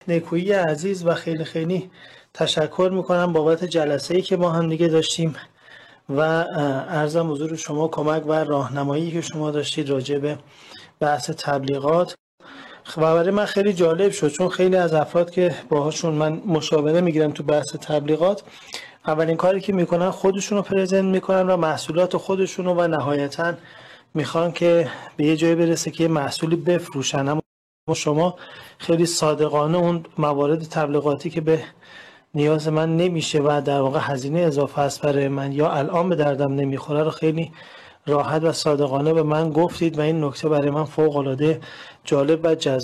نیکویی عزیز و خیلی خیلی تشکر میکنم بابت جلسه‌ای که با هم دیگه داشتیم و عرضم حضور شما کمک و راهنمایی که شما داشتید راجع به بحث تبلیغات و برای من خیلی جالب شد، چون خیلی از افراد که باهاشون من مشاوره میگیرم تو بحث تبلیغات، اولین کاری که میکنن خودشون رو پرزنت میکنن و محصولات خودشون رو و نهایتاً میخوان که به یه جایی برسه که یه محصولی بفروشن. اما شما خیلی صادقانه اون موارد تبلیغاتی که به نیاز من نمیشه و در واقع هزینه اضافه است برای من یا الان به دردم نمیخوره رو خیلی راحت و صادقانه به من گفتید و این نکته برای من فوق العاده جالب و جذاب